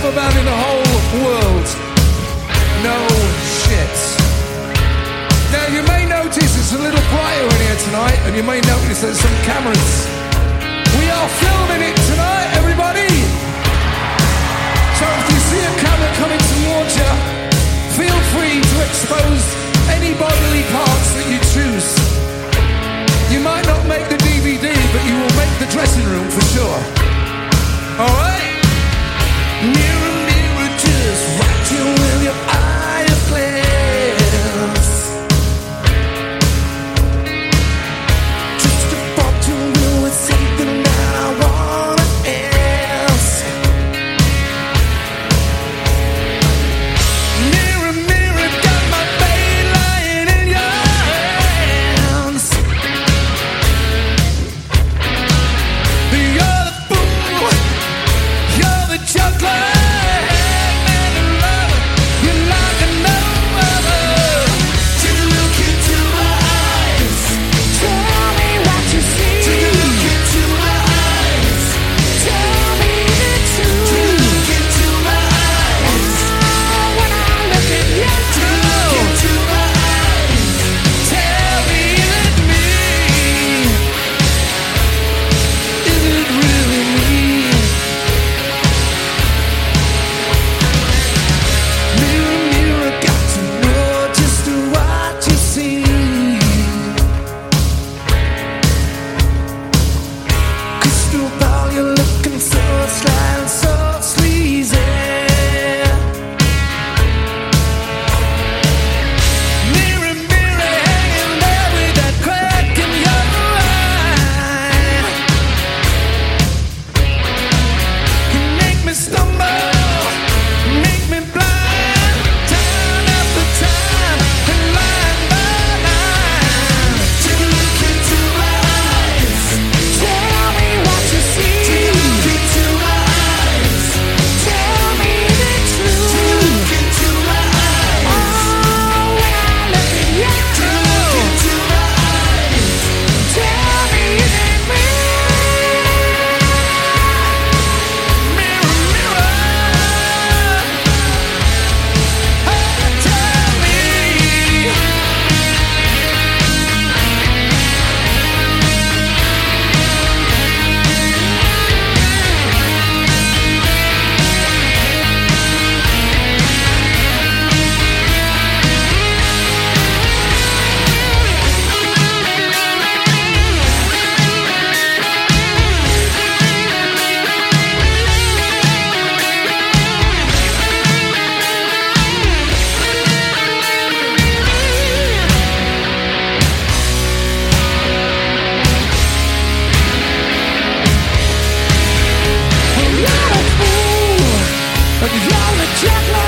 other band in the whole world. No shit. Now you may notice it's a little brighter in here tonight, and you may notice there's some cameras. We are filming it tonight, everybody. So if you see a camera coming towards you, feel free to expose any bodily parts that you choose. You might not make the DVD, but you will make the dressing room for sure. Alright? Mirror, mirror, just watch you with your eye of glass. Just a fortune will with something that I wanna ask. Mirror, mirror, got my fate lying in your hands. You're the fool, you're the juggler. You're the juggler.